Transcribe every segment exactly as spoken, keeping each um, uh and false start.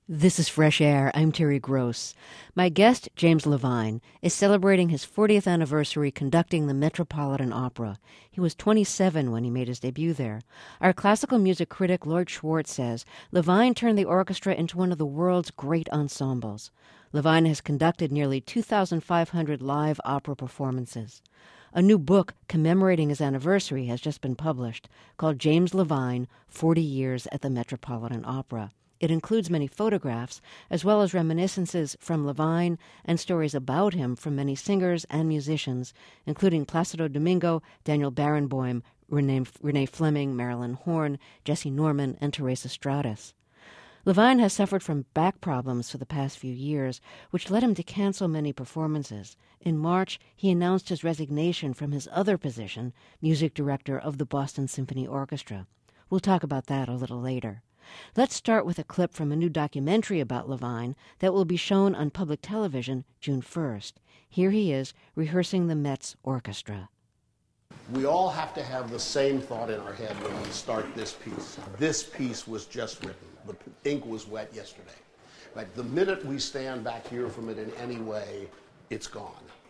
This is Fresh Air. I'm Terry Gross. My guest, James Levine, is celebrating his fortieth anniversary conducting the Metropolitan Opera. He was twenty-seven when he made his debut there. Our classical music critic, Lord Schwartz, says Levine turned the orchestra into one of the world's great ensembles. Levine has conducted nearly two thousand five hundred live opera performances. A new book commemorating his anniversary has just been published, called James Levine, forty years at the Metropolitan Opera. It includes many photographs, as well as reminiscences from Levine and stories about him from many singers and musicians, including Placido Domingo, Daniel Barenboim, Renee, Renee Fleming, Marilyn Horne, Jesse Norman, and Teresa Stratas. Levine has suffered from back problems for the past few years, which led him to cancel many performances. In March, he announced his resignation from his other position, music director of the Boston Symphony Orchestra. We'll talk about that a little later. Let's start with a clip from a new documentary about Levine that will be shown on public television June first. Here he is rehearsing the Met's orchestra. We all have to have the same thought in our head when we start this piece. This piece was just written. The ink was wet yesterday. Right? The minute we stand back here from it in any way, it's gone.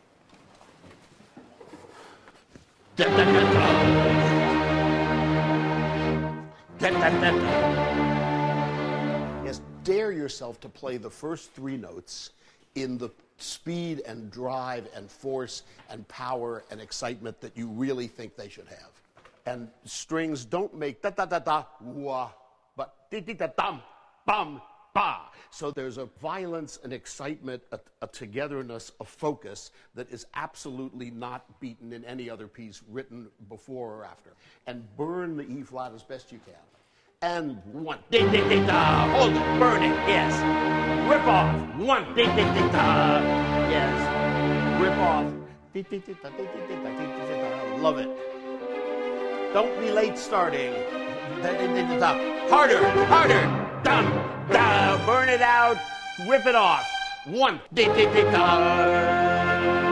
Da, da, da, da. Da, da, da, da. Yes, dare yourself to play the first three notes in the speed and drive and force and power and excitement that you really think they should have. And strings don't make da da da da wah, but di di da dum bum ba. So there's a violence, an excitement, a, a togetherness, a focus that is absolutely not beaten in any other piece written before or after. And burn the E flat as best you can. And one, ding, ding, ding, da, hold it, burn it, yes. Rip off, one, ding, ding, ding, da, yes. Rip off, ding, ding, ding, da, ding, ding, ding, da, ding, ding, ding, da. Love it. Don't be late starting. Da, ding, ding, ding, da. Harder, harder, dum, da, burn it out, rip it off. One, ding, ding, ding, da.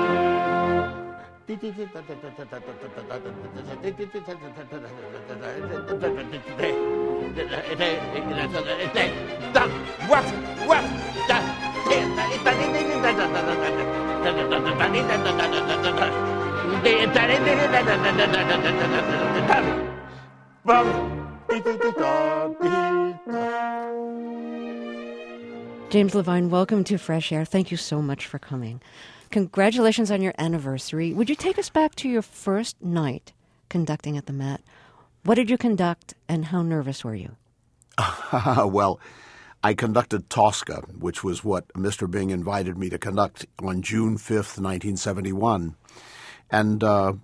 James Levine, welcome to Fresh Air. Thank you so much for coming. Congratulations on your anniversary. Would you take us back to your first night conducting at the Met? What did you conduct, and how nervous were you? Well, I conducted Tosca, which was what Mister Bing invited me to conduct on June fifth, nineteen seventy-one. And uh,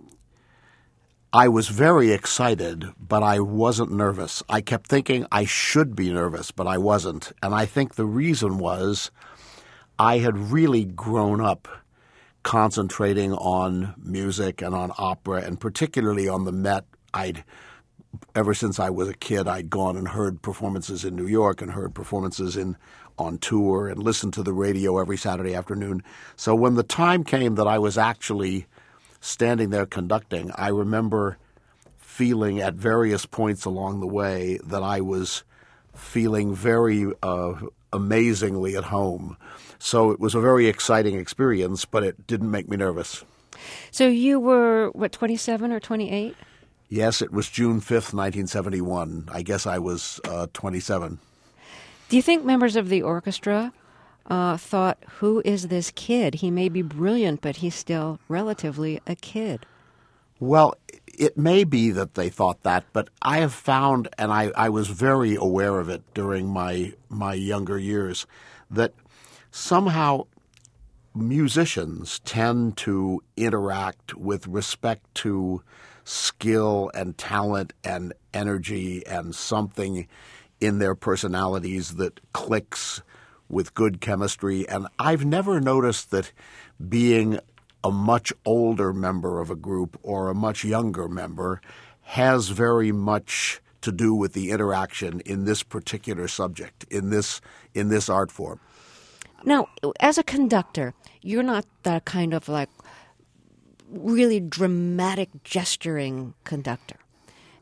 I was very excited, but I wasn't nervous. I kept thinking I should be nervous, but I wasn't. And I think the reason was I had really grown up concentrating on music and on opera, and particularly on the Met. I'd ever since I was a kid, I'd gone and heard performances in New York and heard performances in on tour and listened to the radio every Saturday afternoon. So when the time came that I was actually standing there conducting, I remember feeling at various points along the way that I was feeling very uh, amazingly at home. So it was a very exciting experience, but it didn't make me nervous. So you were, what, twenty-seven or twenty-eight? Yes, it was June fifth, nineteen seventy-one. I guess I was uh, twenty-seven. Do you think members of the orchestra uh, thought, who is this kid? He may be brilliant, but he's still relatively a kid. Well, it may be that they thought that, but I have found, and I, I was very aware of it during my my younger years, that somehow musicians tend to interact with respect to skill and talent and energy and something in their personalities that clicks with good chemistry. And I've never noticed that being a much older member of a group or a much younger member has very much to do with the interaction in this particular subject, in this in this art form. Now, as a conductor, you're not that kind of like really dramatic gesturing conductor.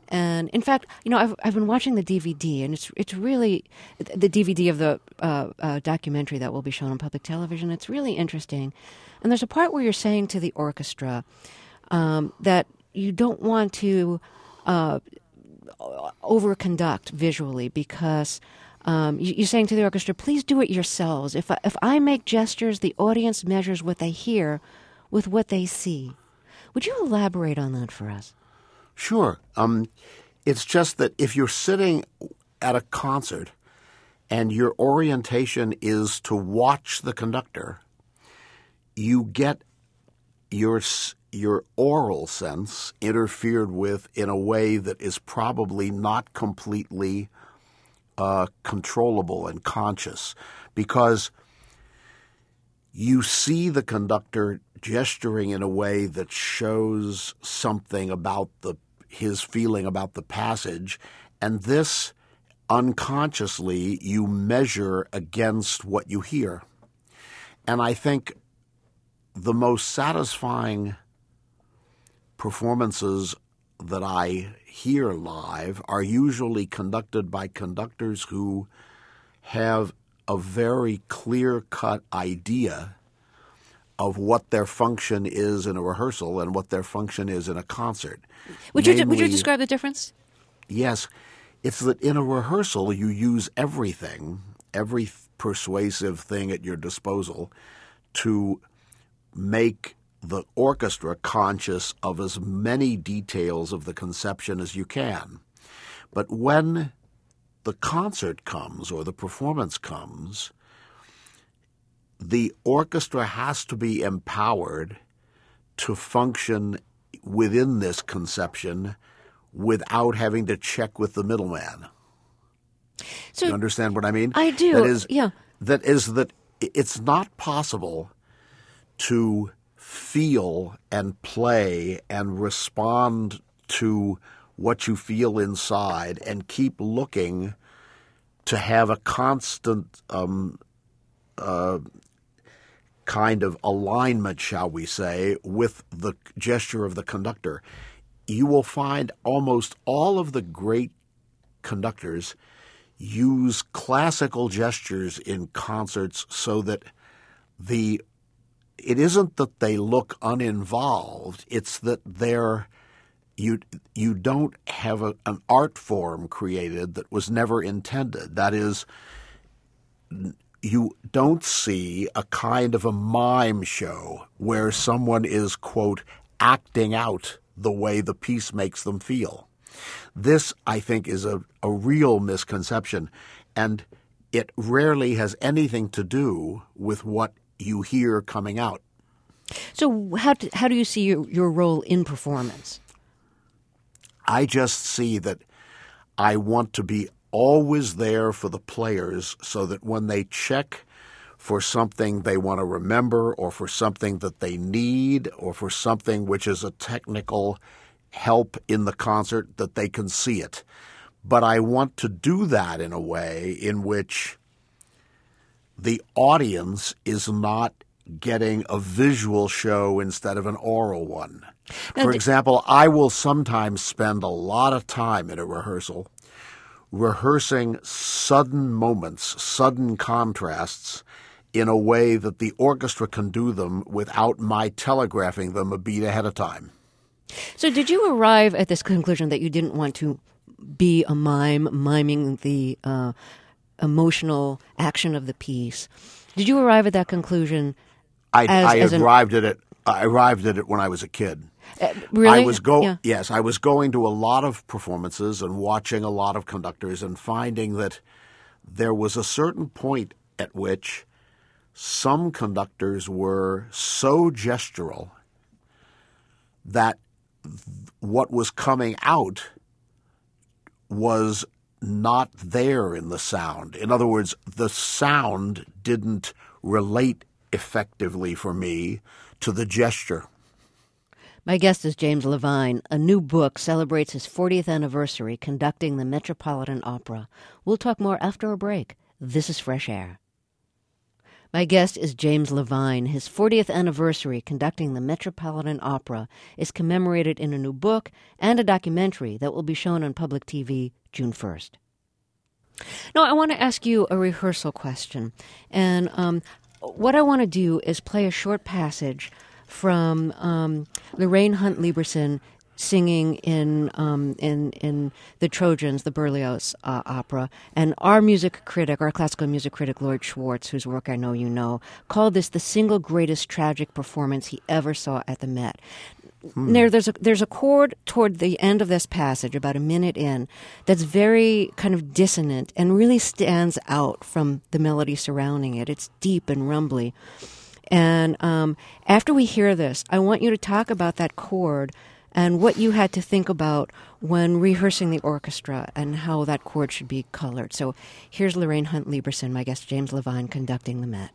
And in fact, you know, I've I've been watching the D V D, and it's it's really the D V D of the uh, uh, documentary that will be shown on public television. It's really interesting, and there's a part where you're saying to the orchestra um, that you don't want to uh, overconduct visually because um, you, you're saying to the orchestra, please do it yourselves. If I, if I make gestures, the audience measures what they hear with what they see. Would you elaborate on that for us? Sure. Um, it's just that if you're sitting at a concert and your orientation is to watch the conductor, you get your your oral sense interfered with in a way that is probably not completely uh, controllable and conscious, because you see the conductor gesturing in a way that shows something about the his feeling about the passage, and this unconsciously you measure against what you hear. And I think the most satisfying performances that I hear live are usually conducted by conductors who have a very clear-cut idea of what their function is in a rehearsal and what their function is in a concert. Would you, Namely, would you describe the difference? Yes. It's that in a rehearsal you use everything, every persuasive thing at your disposal to make the orchestra conscious of as many details of the conception as you can. But when the concert comes or the performance comes, the orchestra has to be empowered to function within this conception without having to check with the middleman. So you understand what I mean? I do. That is, yeah. That is that it's not possible to feel and play and respond to what you feel inside and keep looking to have a constant um, uh, kind of alignment, shall we say, with the gesture of the conductor. You will find almost all of the great conductors use classical gestures in concerts so that the it isn't that they look uninvolved, it's that they're you you don't have a, an art form created that was never intended. That is, you don't see a kind of a mime show where someone is, quote, acting out the way the piece makes them feel. This, I think, is a, a real misconception, and it rarely has anything to do with what you hear coming out. So how do, how do you see your, your role in performance? I just see that I want to be always there for the players so that when they check for something they want to remember or for something that they need or for something which is a technical help in the concert, that they can see it. But I want to do that in a way in which the audience is not getting a visual show instead of an oral one. For example, I will sometimes spend a lot of time in a rehearsal rehearsing sudden moments, sudden contrasts, in a way that the orchestra can do them without my telegraphing them a beat ahead of time. So did you arrive at this conclusion that you didn't want to be a mime, miming the uh, emotional action of the piece? Did you arrive at that conclusion? I, as, I as arrived an... at it. I arrived at it when I was a kid. Uh, really? I was go. Yeah. Yes, I was going to a lot of performances and watching a lot of conductors and finding that there was a certain point at which some conductors were so gestural that what was coming out was not there in the sound. In other words, the sound didn't relate effectively for me to the gesture. My guest is James Levine. A new book celebrates his fortieth anniversary conducting the Metropolitan Opera. We'll talk more after a break. This is Fresh Air. My guest is James Levine. His fortieth anniversary conducting the Metropolitan Opera is commemorated in a new book and a documentary that will be shown on public T V June first. Now, I want to ask you a rehearsal question. And um, what I want to do is play a short passage from um, Lorraine Hunt Lieberson singing in um, in in the Trojans, the Berlioz uh, opera, and our music critic, our classical music critic, Lloyd Schwartz, whose work I know you know, called this the single greatest tragic performance he ever saw at the Met. Hmm. There, there's a there's a chord toward the end of this passage, about a minute in, that's very kind of dissonant and really stands out from the melody surrounding it. It's deep and rumbly. And um, after we hear this, I want you to talk about that chord and what you had to think about when rehearsing the orchestra and how that chord should be colored. So here's Lorraine Hunt Lieberson, my guest James Levine, conducting the Met.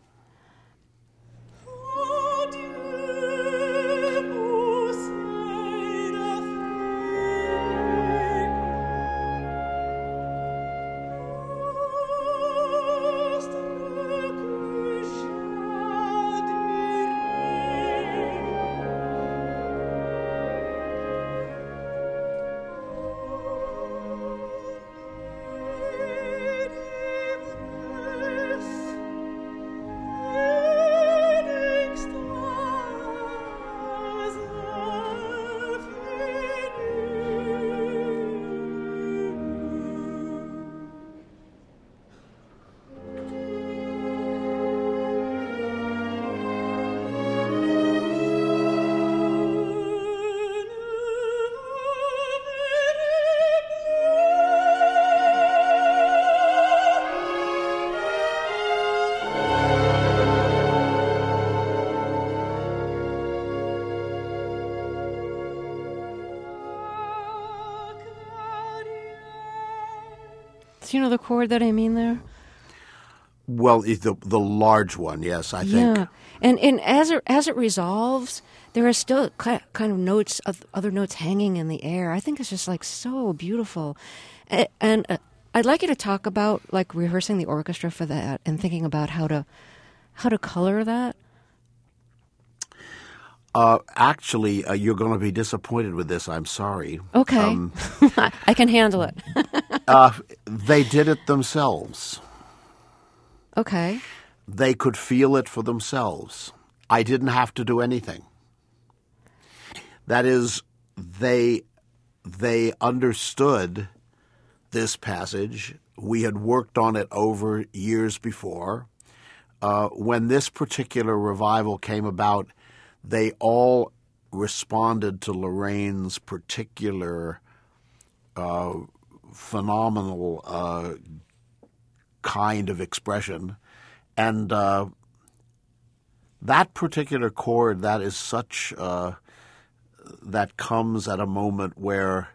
You know the chord that I mean there? Well, the the large one, yes, I think. Yeah, and and as it as it resolves, there are still kind of notes, other notes hanging in the air. I think it's just like so beautiful, and, and uh, I'd like you to talk about like rehearsing the orchestra for that and thinking about how to how to color that. Uh, actually, uh, you're going to be disappointed with this. I'm sorry. Okay, um, I can handle it. uh, they did it themselves. Okay. They could feel it for themselves. I didn't have to do anything. That is, they they understood this passage. We had worked on it over years before. Uh, when this particular revival came about, they all responded to Lorraine's particular uh, phenomenal uh, kind of expression. And uh, that particular chord, that is such, uh, that comes at a moment where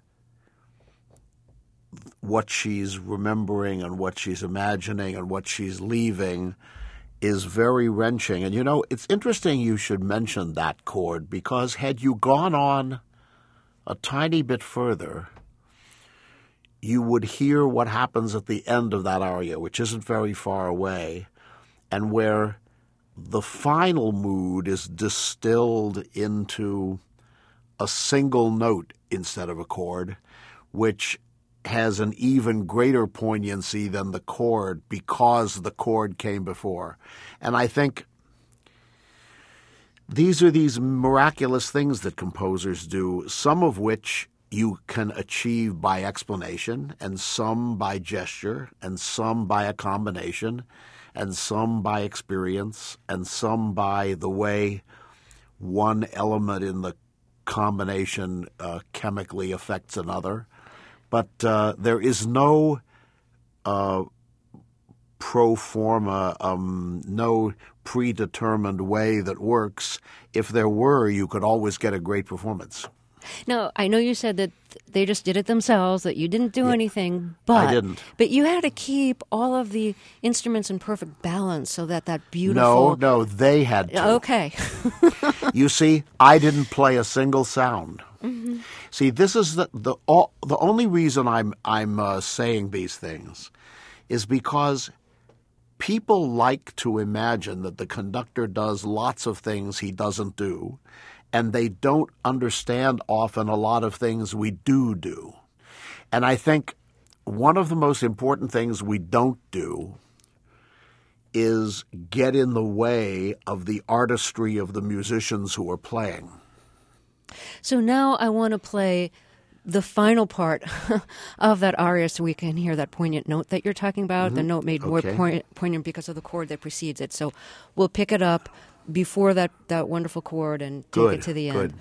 what she's remembering and what she's imagining and what she's leaving is very wrenching. And, you know, it's interesting you should mention that chord, because had you gone on a tiny bit further, you would hear what happens at the end of that aria, which isn't very far away, and where the final mood is distilled into a single note instead of a chord, which has an even greater poignancy than the chord because the chord came before. And I think these are these miraculous things that composers do, some of which you can achieve by explanation, and some by gesture, and some by a combination, and some by experience, and some by the way one element in the combination uh, chemically affects another. But uh, there is no uh, pro forma, um, no predetermined way that works. If there were, you could always get a great performance. Now, I know you said that they just did it themselves, that you didn't do yeah, anything, but I didn't. But you had to keep all of the instruments in perfect balance so that that beautiful... No, no, they had to. Okay. You see, I didn't play a single sound. Mm-hmm. See, this is the the all, the only reason I'm I'm uh, saying these things is because people like to imagine that the conductor does lots of things he doesn't do, and they don't understand often a lot of things we do do. And I think one of the most important things we don't do is get in the way of the artistry of the musicians who are playing. So now I want to play the final part of that aria so we can hear that poignant note that you're talking about, mm-hmm. the note made more okay. poignant, poignant because of the chord that precedes it. So we'll pick it up before that, that wonderful chord and take good, it to the good. end.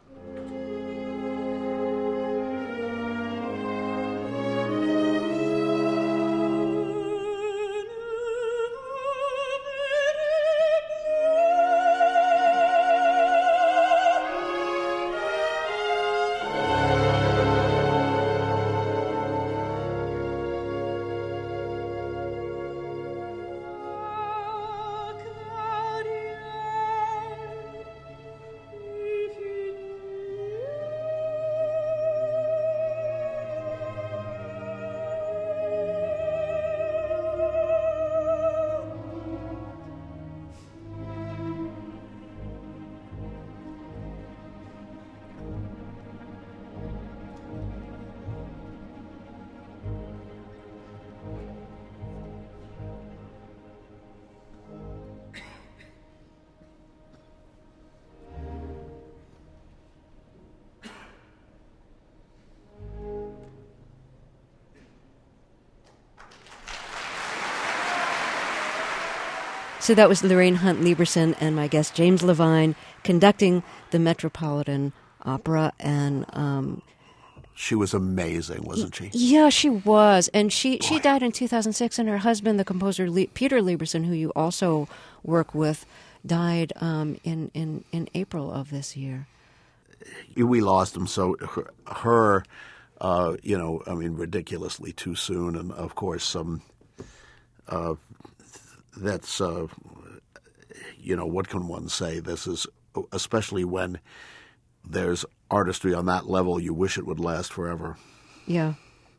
So that was Lorraine Hunt Lieberson and my guest James Levine conducting the Metropolitan Opera, and um, she was amazing, wasn't she? Yeah, she was, and she, Boy. she died in two thousand six, and her husband, the composer Le- Peter Lieberson, who you also work with, died um, in, in, in April of this year. We lost him, so her, her uh, you know, I mean, ridiculously too soon, and of course, um, uh, that's, uh, you know, what can one say? This is, especially when there's artistry on that level, you wish it would last forever. Yeah.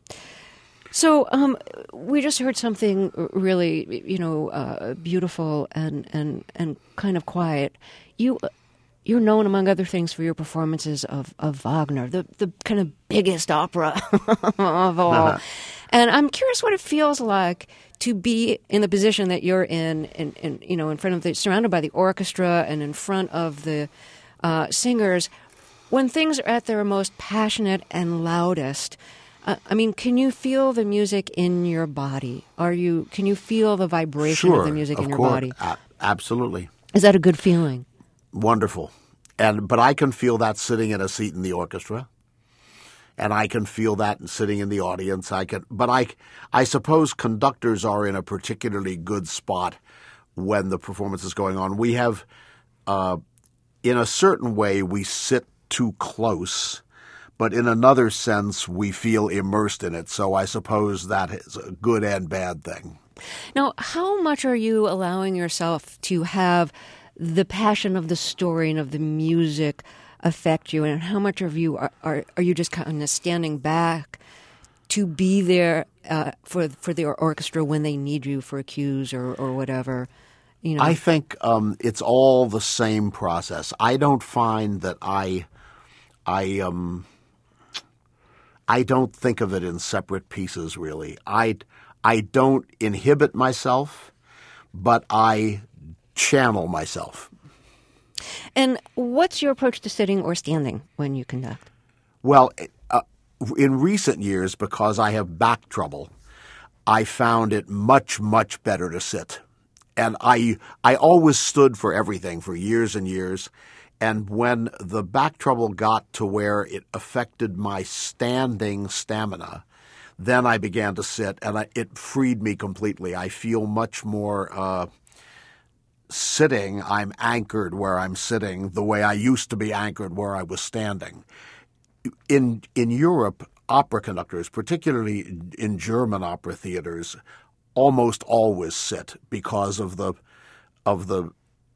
So um, we just heard something really, you know, uh, beautiful and, and, and kind of quiet. You, you're known, among other things, for your performances of, of Wagner, the, the kind of biggest opera of all. Uh-huh. And I'm curious what it feels like to be in the position that you're in, in, in you know, in front of the, surrounded by the orchestra and in front of the uh, singers, when things are at their most passionate and loudest. Uh, I mean, can you feel the music in your body? Are you? Can you feel the vibration sure, of the music of in your course. body? A- absolutely. Is that a good feeling? Wonderful. And but I can feel that sitting in a seat in the orchestra. And I can feel that sitting in the audience. I can, but I, I suppose conductors are in a particularly good spot when the performance is going on. We have, uh, in a certain way, we sit too close, but in another sense, we feel immersed in it. So I suppose that is a good and bad thing. Now, how much are you allowing yourself to have the passion of the story and of the music affect you, and how much of you are, are, are you just kind of standing back to be there uh, for for the orchestra when they need you for cues or, or whatever? You know, I think um, it's all the same process. I don't find that I, I um, I don't think of it in separate pieces. Really, I I don't inhibit myself, but I channel myself. And what's your approach to sitting or standing when you conduct? Well, uh, in recent years, because I have back trouble, I found it much, much better to sit. And I I always stood for everything for years and years. And when the back trouble got to where it affected my standing stamina, then I began to sit, and I, it freed me completely. I feel much more uh, sitting. I'm anchored where I'm sitting the way I used to be anchored where I was standing. In in Europe, opera conductors, particularly in German opera theaters, almost always sit because of the of the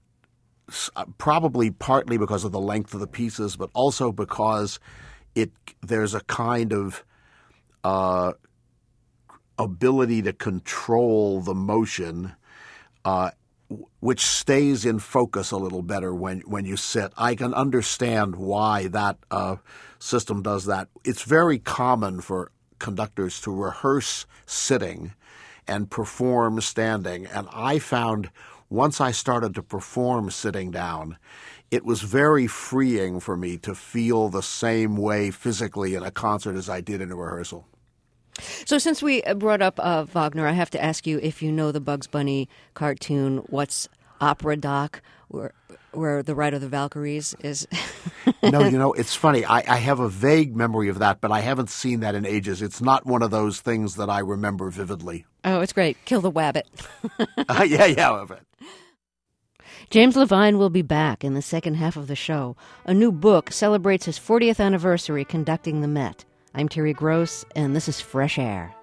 probably partly because of the length of the pieces, but also because it there's a kind of uh, ability to control the motion uh, which stays in focus a little better when, when you sit. I can understand why that uh, system does that. It's very common for conductors to rehearse sitting and perform standing. And I found once I started to perform sitting down, it was very freeing for me to feel the same way physically in a concert as I did in a rehearsal. So since we brought up uh, Wagner, I have to ask you if you know the Bugs Bunny cartoon, What's Opera Doc, where, where the Ride of the Valkyries is? No, you know, it's funny. I, I have a vague memory of that, but I haven't seen that in ages. It's not one of those things that I remember vividly. Oh, it's great. Kill the Wabbit. uh, yeah, yeah. James Levine will be back in the second half of the show. A new book celebrates his fortieth anniversary conducting the Met. I'm Terry Gross, and this is Fresh Air.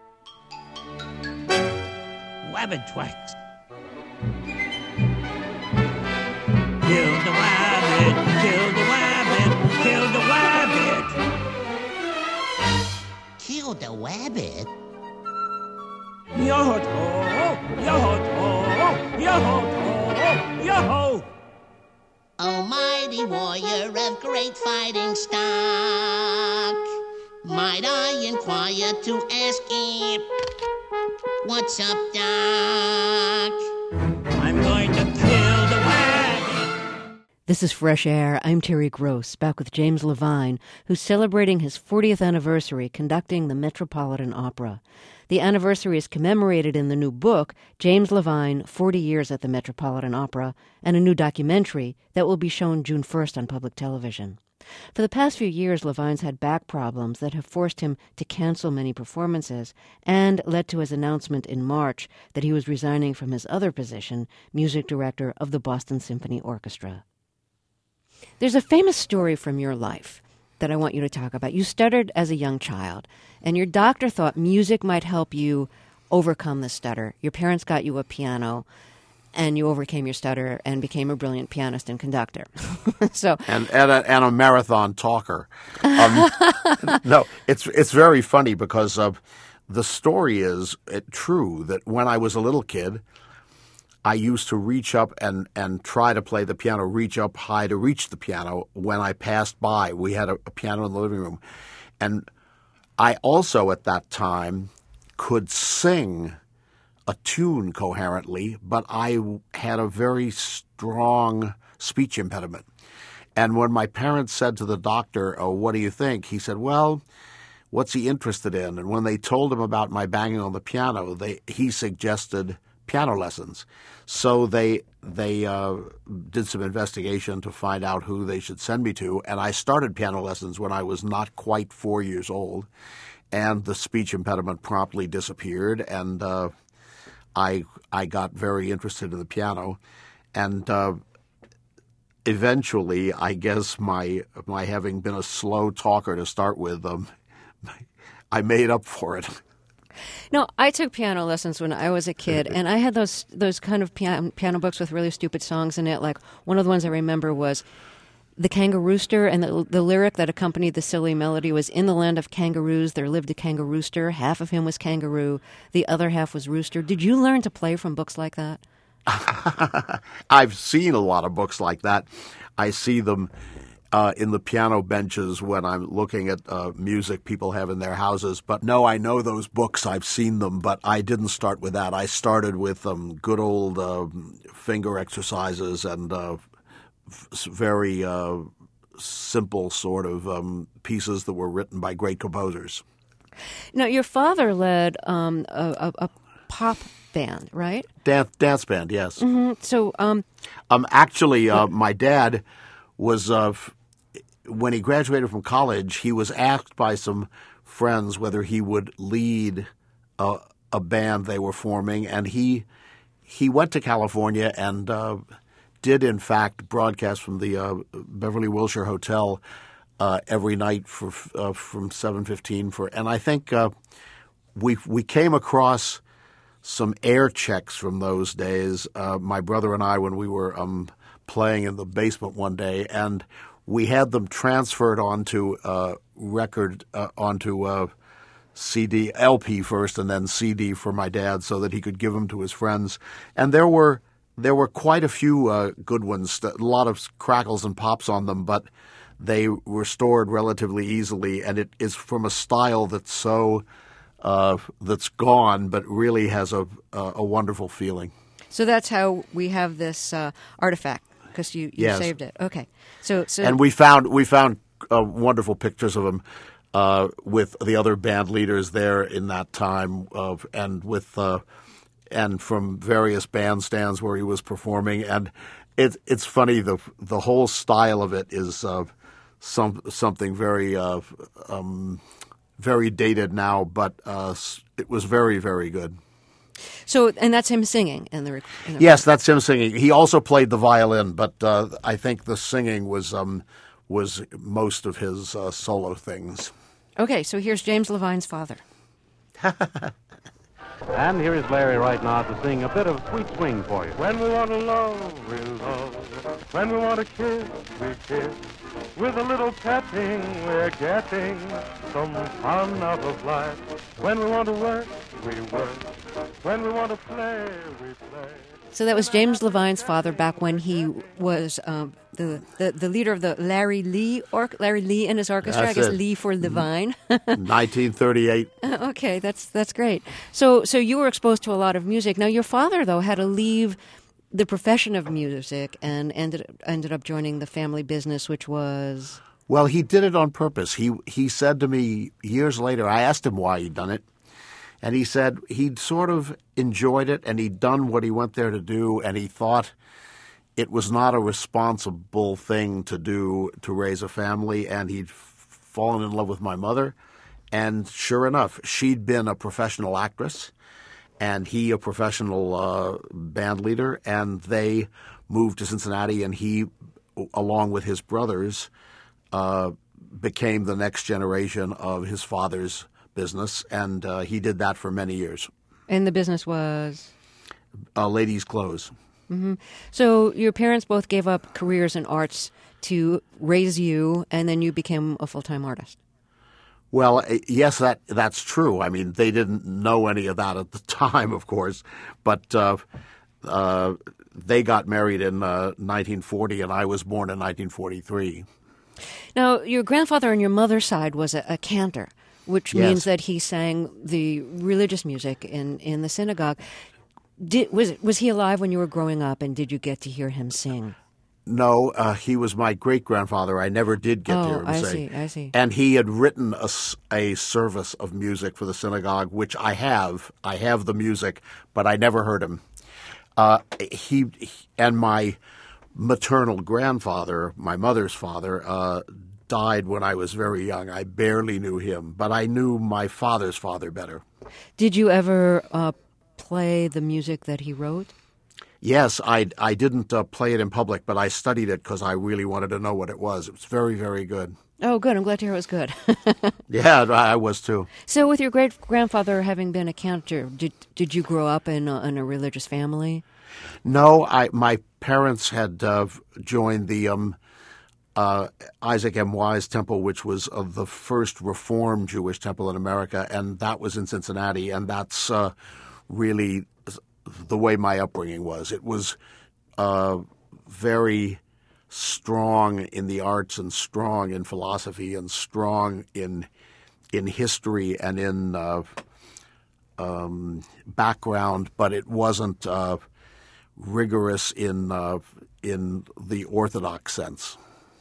Wabbit Twax. Kill the wabbit, kill the wabbit, kill the wabbit. Kill the wabbit? Yo-ho-ho, yo-ho-ho, yo-ho-ho, yo-ho. O mighty warrior of great fighting stock, might I inquire to ask if, what's up, Doc? I'm going to kill the wabbit. This is Fresh Air. I'm Terry Gross, back with James Levine, who's celebrating his fortieth anniversary conducting the Metropolitan Opera. The anniversary is commemorated in the new book, James Levine, forty years at the Metropolitan Opera, and a new documentary that will be shown June first on public television. For the past few years, Levine's had back problems that have forced him to cancel many performances and led to his announcement in March that he was resigning from his other position, music director of the Boston Symphony Orchestra. There's a famous story from your life that I want you to talk about. You stuttered as a young child, and your doctor thought music might help you overcome the stutter. Your parents got you a piano, and you overcame your stutter and became a brilliant pianist and conductor. so, and and a, and a marathon talker. Um, no, it's it's very funny because uh, the story is it, true that when I was a little kid, I used to reach up and, and try to play the piano, reach up high to reach the piano when I passed by. We had a, a piano in the living room. And I also at that time could sing a tune coherently, but I had a very strong speech impediment. And when my parents said to the doctor, oh, what do you think? He said, well, what's he interested in? And when they told him about my banging on the piano, they he suggested piano lessons. So they they uh, did some investigation to find out who they should send me to, and I started piano lessons when I was not quite four years old, and the speech impediment promptly disappeared, and uh, I I got very interested in the piano, and uh, eventually, I guess my my having been a slow talker to start with, um, I made up for it. No, I took piano lessons when I was a kid, and I had those those kind of piano, piano books with really stupid songs in it. Like one of the ones I remember was The Kangarooster, and the, the lyric that accompanied the silly melody was, in the land of kangaroos there lived a kangarooster. Half of him was kangaroo, the other half was rooster. Did you learn to play from books like that? I've seen a lot of books like that. I see them Uh, in the piano benches when I'm looking at uh, music people have in their houses. But no, I know those books. I've seen them, but I didn't start with that. I started with um, good old uh, finger exercises and uh, f- very uh, simple sort of um, pieces that were written by great composers. Now, your father led um, a, a, a pop band, right? Dance, dance band, yes. Mm-hmm. So, um, um, actually, uh, my dad was uh, – when he graduated from college, he was asked by some friends whether he would lead a, a band they were forming, and he he went to California and uh, did, in fact, broadcast from the uh, Beverly Wilshire Hotel uh, every night for uh, from seven fifteen for, and I think uh, we we came across some air checks from those days. Uh, my brother and I, when we were um, playing in the basement one day, and we had them transferred onto uh, record, uh, onto uh, C D, L P first, and then C D for my dad, so that he could give them to his friends. And there were There were quite a few uh, good ones, a lot of crackles and pops on them, but they were stored relatively easily, and it is from a style that's so uh, that's gone, but really has a a, a wonderful feeling. So that's how we have this uh, artifact, because you, you Yes. saved it. Okay. So so And we found we found uh, wonderful pictures of him uh, with the other band leaders there in that time, uh, and with uh, and from various bandstands where he was performing. And it, it's funny, the the whole style of it is uh, some something very uh, um, very dated now, but uh, it was very, very good. So, and that's him singing in the, rec- in the Yes, that's him singing. He also played the violin, but uh, I think the singing was um, was most of his uh, solo things. Okay, so here's James Levine's father. And here is Larry right now to sing a bit of Sweet Swing for you. When we want to love, we love. When we want to kiss, we kiss. With a little petting, we're getting some fun out of life. When we want to work, we work. When we want to play, we play. So that was James Levine's father back when he was um, the, the the leader of the Larry Lee or Larry Lee and his orchestra. That's I guess it. Lee for Levine. nineteen thirty-eight. Okay, that's that's great. So so you were exposed to a lot of music. Now your father though had to leave the profession of music and ended ended up joining the family business, which was Well, he did it on purpose. He he said to me years later, I asked him why he'd done it, and he said he'd sort of enjoyed it and he'd done what he went there to do, and he thought it was not a responsible thing to do to raise a family, and he'd f- fallen in love with my mother. And sure enough, she'd been a professional actress and he a professional uh, band leader, and they moved to Cincinnati, and he, along with his brothers, uh, became the next generation of his father's business, and uh, he did that for many years. and the business was. Uh, ladies' clothes. So your parents both gave up careers in arts to raise you, and then you became a full time artist. Well, eh, yes, that that's true. I mean, they didn't know any of that at the time, of course, but uh, uh, they got married in uh, nineteen forty, and I was born in nineteen forty-three. Now, your grandfather on your mother's side was a, a cantor, which Yes. means that he sang the religious music in, in the synagogue. Did, was was he alive when you were growing up, and did you get to hear him sing? No, uh, he was my great-grandfather. I never did get to Oh, hear him I sing. see, I see. And he had written a, s- a service of music for the synagogue, which I have. I have the music, but I never heard him. Uh, he and my maternal grandfather, my mother's father, uh, died when I was very young. I barely knew him, but I knew my father's father better. Did you ever uh, play the music that he wrote? Yes, I, I didn't uh, play it in public, but I studied it because I really wanted to know what it was. It was very, very good. Oh, good. I'm glad to hear it was good. Yeah, I I was too. So with your great-grandfather having been a cantor, did did you grow up in a, in a religious family? No, I my parents had uh, joined the um, uh, Isaac M. Wise Temple, which was uh, the first Reform Jewish temple in America, and that was in Cincinnati, and that's uh, really the way my upbringing was. It was uh, very strong in the arts and strong in philosophy and strong in in history and in uh, um, background, but it wasn't uh, rigorous in uh, in the Orthodox sense.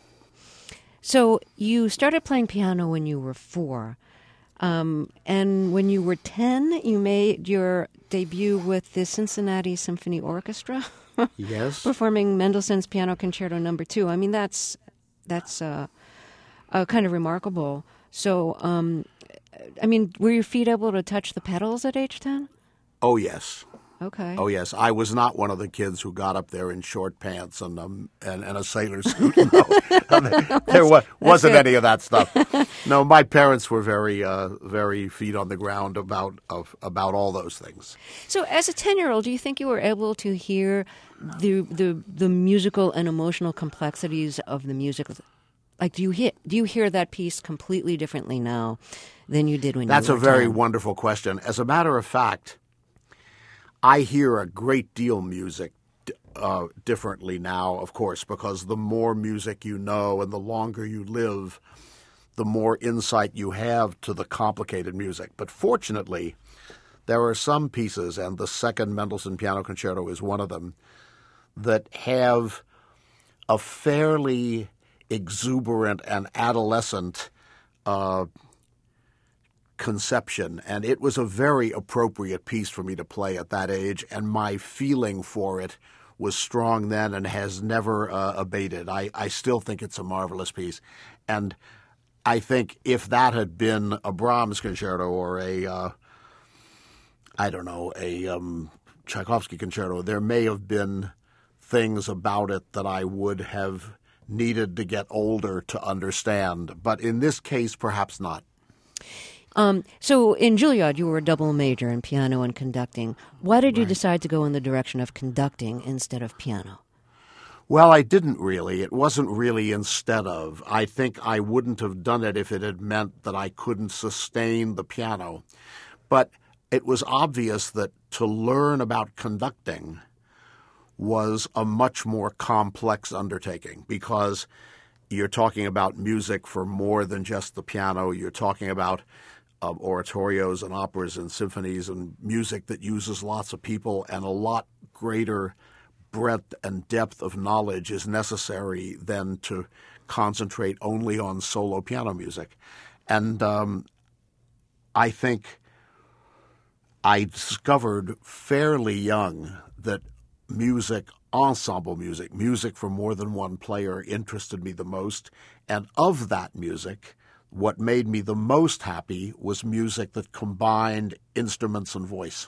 So you started playing piano when you were four, um, and when you were ten, you made your debut with the Cincinnati Symphony Orchestra, Yes. performing Mendelssohn's Piano Concerto Number Two. I mean, that's that's uh, uh, kind of remarkable. So, um, I mean, were your feet able to touch the pedals at age ten? Oh yes. Okay. Oh yes. I was not one of the kids who got up there in short pants and um and, and a sailor suit. No, there wa- wasn't good. any of that stuff. No, my parents were very uh, very feet on the ground about of about all those things. So, as a ten-year-old, do you think you were able to hear the the the musical and emotional complexities of the music? Like, do you hear do you hear that piece completely differently now than you did when That's you a were very ten? wonderful question. As a matter of fact, I hear a great deal music uh, differently now, of course, because the more music you know and the longer you live, the more insight you have to the complicated music. But fortunately, there are some pieces, and the Second Mendelssohn Piano Concerto is one of them, that have a fairly exuberant and adolescent uh, conception, and it was a very appropriate piece for me to play at that age, and my feeling for it was strong then and has never uh, abated. I, I still think it's a marvelous piece, and I think if that had been a Brahms concerto or a, uh, I don't know, a um, Tchaikovsky concerto, there may have been things about it that I would have needed to get older to understand. But in this case, perhaps not. Um, so in Juilliard, you were a double major in piano and conducting. Why did you Right. decide to go in the direction of conducting instead of piano? Well, I didn't really. It wasn't really instead of. I think I wouldn't have done it if it had meant that I couldn't sustain the piano. But it was obvious that to learn about conducting was a much more complex undertaking because you're talking about music for more than just the piano. You're talking about uh, oratorios and operas and symphonies and music that uses lots of people, and a lot greater breadth and depth of knowledge is necessary than to concentrate only on solo piano music. And um, I think I discovered fairly young that music, ensemble music, music for more than one player interested me the most. And of that music, what made me the most happy was music that combined instruments and voice.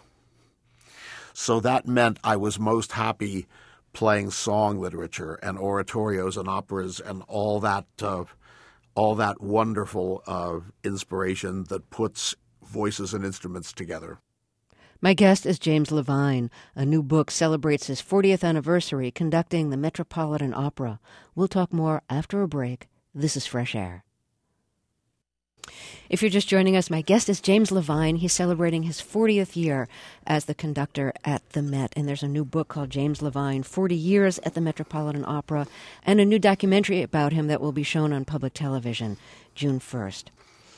So that meant I was most happy playing song literature and oratorios and operas and all that, uh, all that wonderful uh, inspiration that puts voices and instruments together. My guest is James Levine. A new book celebrates his fortieth anniversary conducting the Metropolitan Opera. We'll talk more after a break. This is Fresh Air. If you're just joining us, my guest is James Levine. He's celebrating his fortieth year as the conductor at the Met. And there's a new book called James Levine, forty years at the Metropolitan Opera, and a new documentary about him that will be shown on public television June first.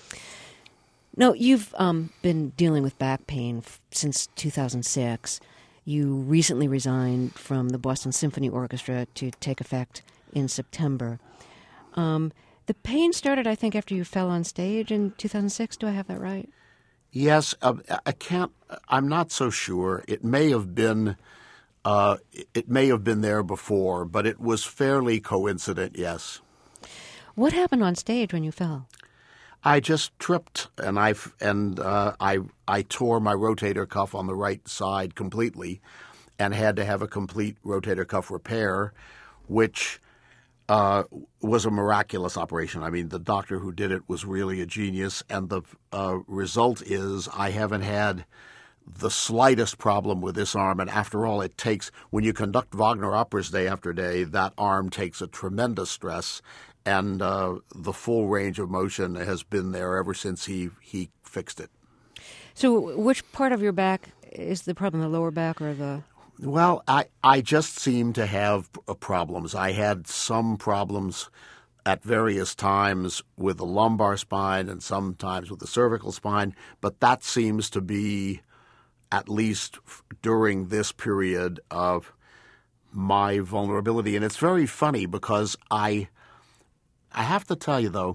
No, you've um, been dealing with back pain f- since two thousand six. You recently resigned from the Boston Symphony Orchestra to take effect in September. Um, the pain started, I think, after you fell on stage in two thousand six. Do I have that right? Yes, uh, I can't. I'm not so sure. It may have been. Uh, it may have been there before, but it was fairly coincident. Yes. What happened on stage when you fell? I just tripped, and I and uh, I I tore my rotator cuff on the right side completely, and had to have a complete rotator cuff repair, which uh, was a miraculous operation. I mean, the doctor who did it was really a genius, and the uh, result is I haven't had the slightest problem with this arm. And after all, it takes when you conduct Wagner operas day after day, that arm takes a tremendous stress. And uh, the full range of motion has been there ever since he, he fixed it. So which part of your back is the problem, the lower back or the... Well, I, I just seem to have problems. I had some problems at various times with the lumbar spine and sometimes with the cervical spine, but that seems to be, at least during this period, of my vulnerability. And it's very funny because I... I have to tell you, though,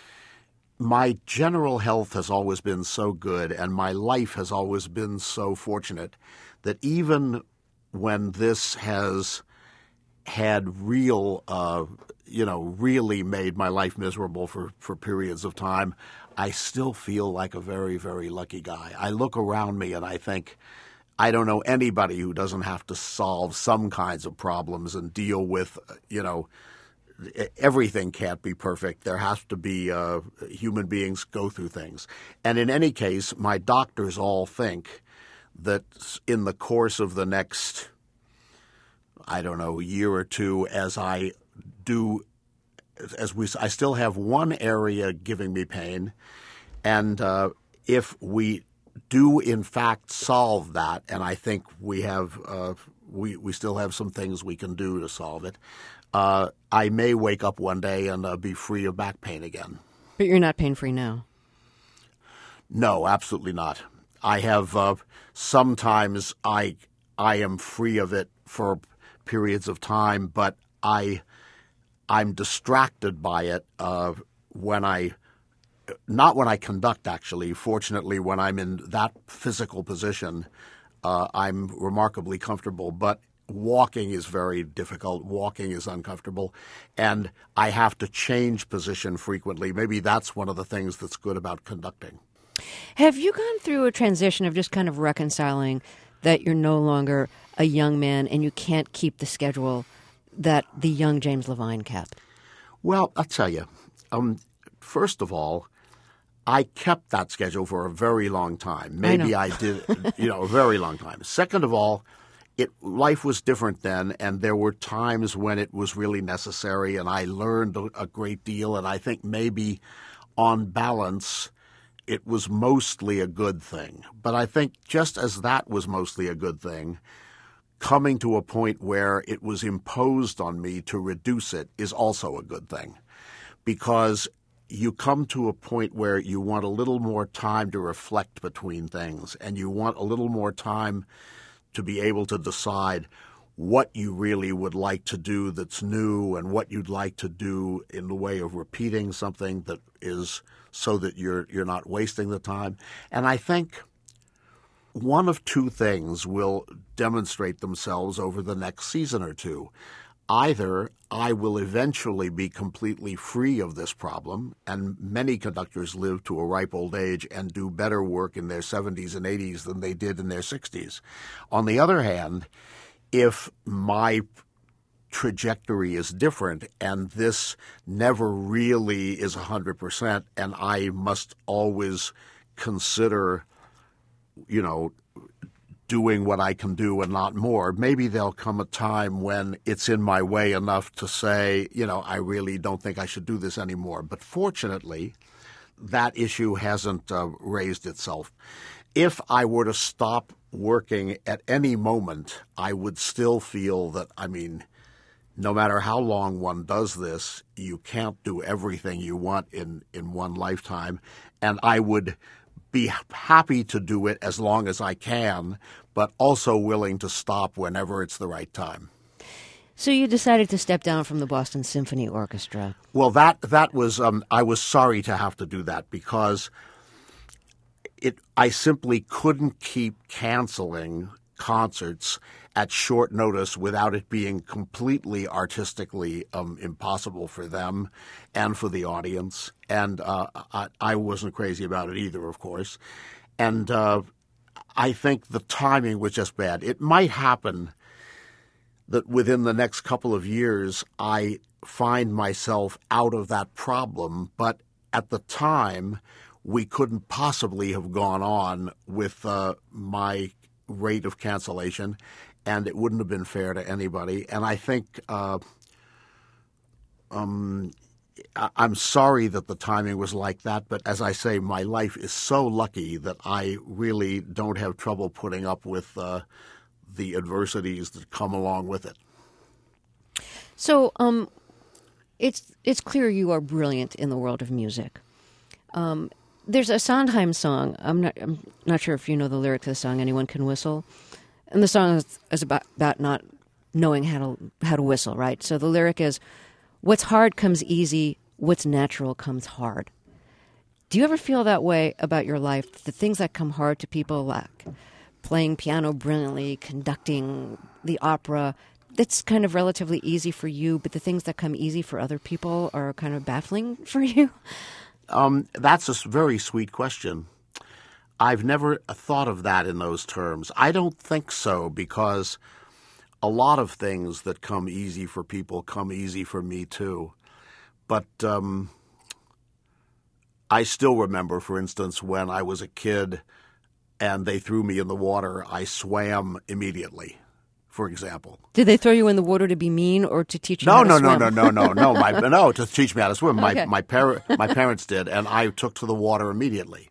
my general health has always been so good and my life has always been so fortunate that even when this has had real, uh, you know, really made my life miserable for, for periods of time, I still feel like a very, very lucky guy. I look around me and I think, I don't know anybody who doesn't have to solve some kinds of problems and deal with, you know, everything can't be perfect. There has to be uh, human beings go through things. And in any case, my doctors all think that in the course of the next, I don't know, year or two, as I do, as we, I still have one area giving me pain. And uh, if we do in fact solve that, and I think we have uh, we, we still have some things we can do to solve it. Uh, I may wake up one day and uh, be free of back pain again. But you're not pain-free now. No, absolutely not. I have uh, sometimes I I am free of it for periods of time, but I I'm distracted by it uh, when I not when I conduct. Actually, fortunately, when I'm in that physical position, uh, I'm remarkably comfortable. But walking is very difficult. Walking is uncomfortable, and I have to change position frequently. Maybe that's one of the things that's good about conducting. Have you gone through a transition of just kind of reconciling that you're no longer a young man and you can't keep the schedule that the young James Levine kept? Well, I'll tell you. Um, first of all, I kept that schedule for a very long time. Maybe I, I did, you know, a very long time. Second of all, it life was different then, and there were times when it was really necessary, and I learned a, a great deal, and I think maybe on balance it was mostly a good thing. But I think just as that was mostly a good thing, coming to a point where it was imposed on me to reduce it is also a good thing. Because you come to a point where you want a little more time to reflect between things, and you want a little more time to be able to decide what you really would like to do that's new and what you'd like to do in the way of repeating something that is so that you're you're not wasting the time. And I think one of two things will demonstrate themselves over the next season or two. Either I will eventually be completely free of this problem, and many conductors live to a ripe old age and do better work in their seventies and eighties than they did in their sixties. On the other hand, if my trajectory is different and this never really is one hundred percent and I must always consider, you know, doing what I can do and not more, maybe there'll come a time when it's in my way enough to say, you know, I really don't think I should do this anymore. But fortunately, that issue hasn't uh, raised itself. If I were to stop working at any moment, I would still feel that, I mean, no matter how long one does this, you can't do everything you want in, in one lifetime. And I would be happy to do it as long as I can, but also willing to stop whenever it's the right time. So you decided to step down from the Boston Symphony Orchestra. Well, that that was um, I was sorry to have to do that because it I simply couldn't keep canceling concerts at short notice without it being completely artistically um, impossible for them and for the audience. And uh, I, I wasn't crazy about it either, of course. And uh, I think the timing was just bad. It might happen that within the next couple of years I find myself out of that problem, but at the time we couldn't possibly have gone on with uh, my rate of cancellation, and it wouldn't have been fair to anybody. And I think uh, um, I- I'm sorry that the timing was like that, but as I say, my life is so lucky that I really don't have trouble putting up with uh, the adversities that come along with it. So um, it's it's clear you are brilliant in the world of music. Um, there's a Sondheim song. I'm not I'm not sure if you know the lyric to the song. Anyone Can Whistle, and the song is, is about about not knowing how to how to whistle. Right. So the lyric is, "What's hard comes easy. What's natural comes hard." Do you ever feel that way about your life? The things that come hard to people, like playing piano brilliantly, conducting the opera, that's kind of relatively easy for you, but the things that come easy for other people are kind of baffling for you? Um, that's a very sweet question. I've never thought of that in those terms. I don't think so, because a lot of things that come easy for people come easy for me too. But um, I still remember, for instance, when I was a kid and they threw me in the water, I swam immediately, for example. Did they throw you in the water to be mean or to teach you no, how to no, swim? No, no, no, no, no, my, no, to teach me how to swim. My Okay. my, par- my parents did, and I took to the water immediately.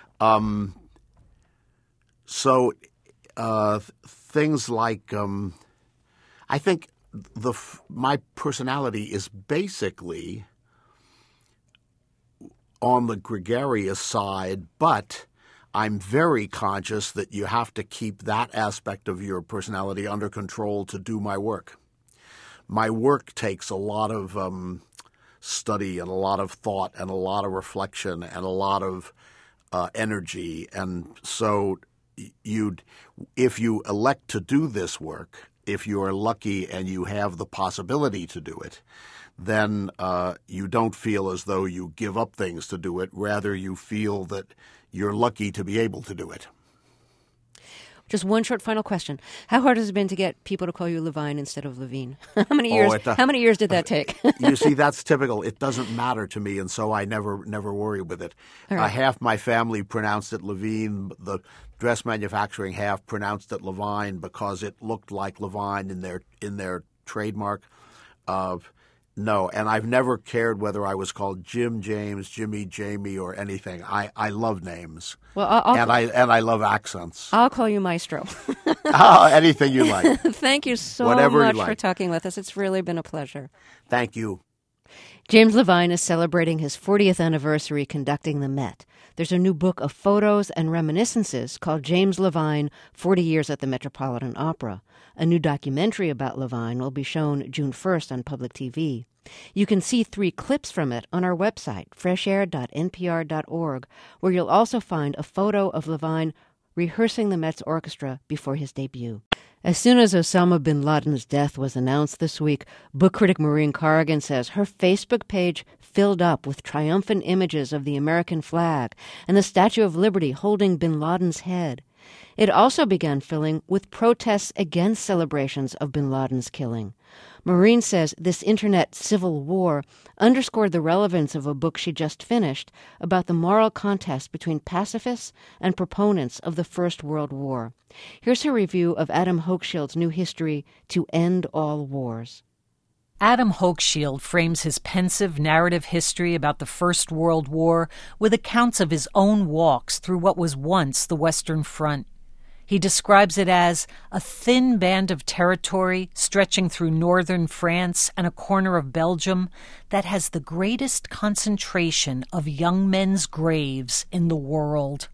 Um, so uh, things like um, I think the my personality is basically on the gregarious side, but I'm very conscious that you have to keep that aspect of your personality under control to do my work. My work takes a lot of um, study and a lot of thought and a lot of reflection and a lot of uh, energy. And so you'd, if you elect to do this work, if you are lucky and you have the possibility to do it, then uh, you don't feel as though you give up things to do it. Rather, you feel that you're lucky to be able to do it. Just one short final question. How hard has it been to get people to call you Levine instead of Levine? How many years, oh, how many years did that take? You see, that's typical. It doesn't matter to me, and so I never never worry with it. All right. Uh, half my family pronounced it Levine. The dress manufacturing half pronounced it Levine because it looked like Levine in their in their trademark. Uh, No, and I've never cared whether I was called Jim, James, Jimmy, Jamie, or anything. I, I love names, Well, I'll, I'll, and I and I love accents. I'll call you Maestro. Oh, anything you like. Thank you so Whatever you much like. for talking with us. It's really been a pleasure. Thank you. James Levine is celebrating his fortieth anniversary conducting the Met. There's a new book of photos and reminiscences called James Levine, forty years at the Metropolitan Opera. A new documentary about Levine will be shown June first on public T V. You can see three clips from it on our website, fresh air dot n p r dot org, where you'll also find a photo of Levine rehearsing the Met's orchestra before his debut. As soon as Osama bin Laden's death was announced this week, book critic Maureen Corrigan says her Facebook page filled up with triumphant images of the American flag and the Statue of Liberty holding bin Laden's head. It also began filling with protests against celebrations of bin Laden's killing. Maureen says this internet civil war underscored the relevance of a book she just finished about the moral contest between pacifists and proponents of the First World War. Here's her review of Adam Hochschild's new history, To End All Wars. Adam Hochschild frames his pensive narrative history about the First World War with accounts of his own walks through what was once the Western Front. He describes it as a thin band of territory stretching through northern France and a corner of Belgium that has the greatest concentration of young men's graves in the world.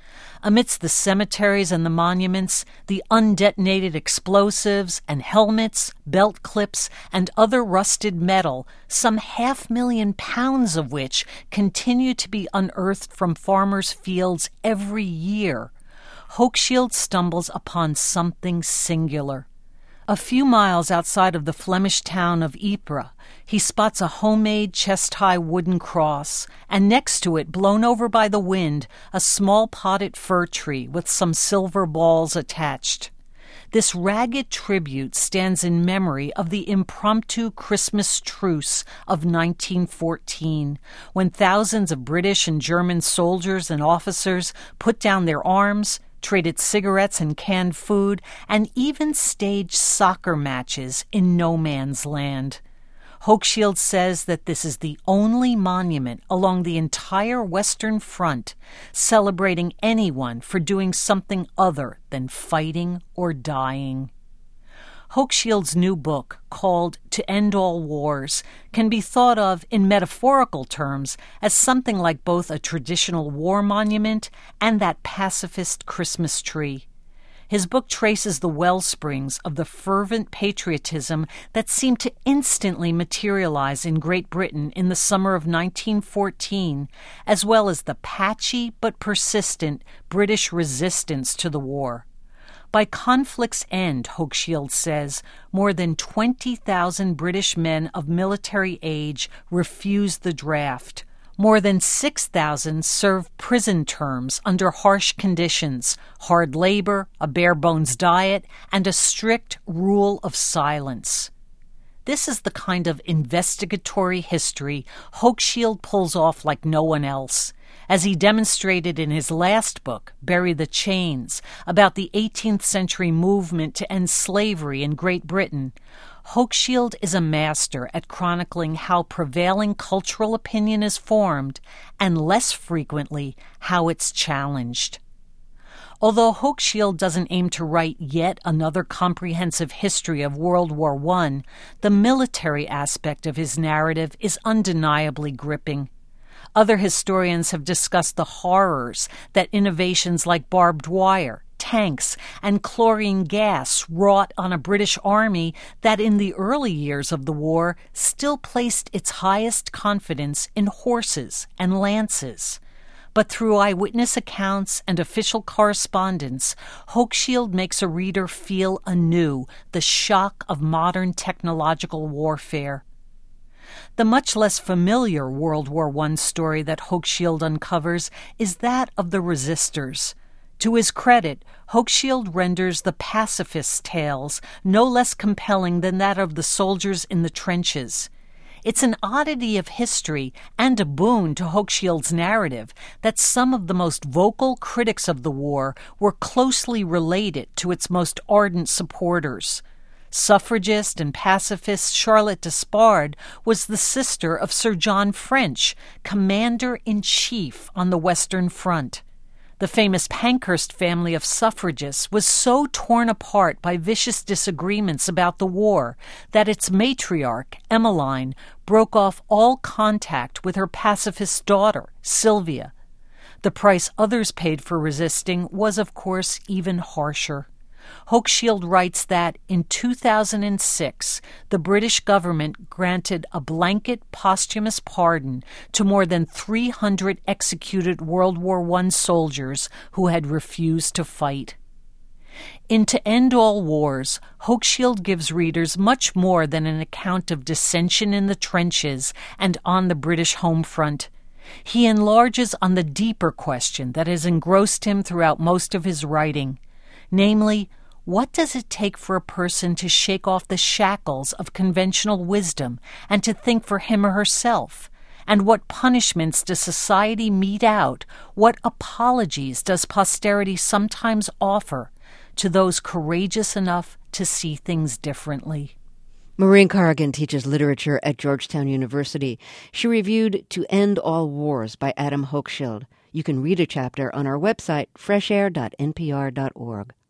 Amidst the cemeteries and the monuments, the undetonated explosives and helmets, belt clips, and other rusted metal, some half million pounds of which continue to be unearthed from farmers' fields every year, Hochschild stumbles upon something singular. A few miles outside of the Flemish town of Ypres, he spots a homemade chest-high wooden cross, and next to it, blown over by the wind, a small potted fir tree with some silver balls attached. This ragged tribute stands in memory of the impromptu Christmas truce of nineteen fourteen, when thousands of British and German soldiers and officers put down their arms, traded cigarettes and canned food, and even staged soccer matches in no man's land. Hochschild says that this is the only monument along the entire Western Front celebrating anyone for doing something other than fighting or dying. Hochschild's new book, called To End All Wars, can be thought of in metaphorical terms as something like both a traditional war monument and that pacifist Christmas tree. His book traces the well springs of the fervent patriotism that seemed to instantly materialize in Great Britain in the summer of nineteen fourteen, as well as the patchy but persistent British resistance to the war. By conflict's end, Hochschild says, more than twenty thousand British men of military age refused the draft. More than six thousand served prison terms under harsh conditions, hard labor, a bare-bones diet, and a strict rule of silence. This is the kind of investigatory history Hochschild pulls off like no one else, as he demonstrated in his last book, Bury the Chains, about the eighteenth century movement to end slavery in Great Britain. Hochschild is a master at chronicling how prevailing cultural opinion is formed, and less frequently, how it's challenged. Although Hochschild doesn't aim to write yet another comprehensive history of World War One, the military aspect of his narrative is undeniably gripping. Other historians have discussed the horrors that innovations like barbed wire, tanks, and chlorine gas wrought on a British army that in the early years of the war still placed its highest confidence in horses and lances. But through eyewitness accounts and official correspondence, Hochschild makes a reader feel anew the shock of modern technological warfare. The much less familiar World War One story that Hochschild uncovers is that of the resistors. To his credit, Hochschild renders the pacifist tales no less compelling than that of the soldiers in the trenches. It's an oddity of history and a boon to Hochschild's narrative that some of the most vocal critics of the war were closely related to its most ardent supporters. Suffragist and pacifist Charlotte Despard was the sister of Sir John French, commander-in-chief on the Western Front. The famous Pankhurst family of suffragists was so torn apart by vicious disagreements about the war that its matriarch, Emmeline, broke off all contact with her pacifist daughter, Sylvia. The price others paid for resisting was, of course, even harsher. Hochschild writes that in two thousand six, the British government granted a blanket posthumous pardon to more than three hundred executed World War One soldiers who had refused to fight. In To End All Wars, Hochschild gives readers much more than an account of dissension in the trenches and on the British home front. He enlarges on the deeper question that has engrossed him throughout most of his writing, namely, what does it take for a person to shake off the shackles of conventional wisdom and to think for him or herself? And what punishments does society mete out? What apologies does posterity sometimes offer to those courageous enough to see things differently? Maureen Corrigan teaches literature at Georgetown University. She reviewed To End All Wars by Adam Hochschild. You can read a chapter on our website, fresh air dot n p r dot org.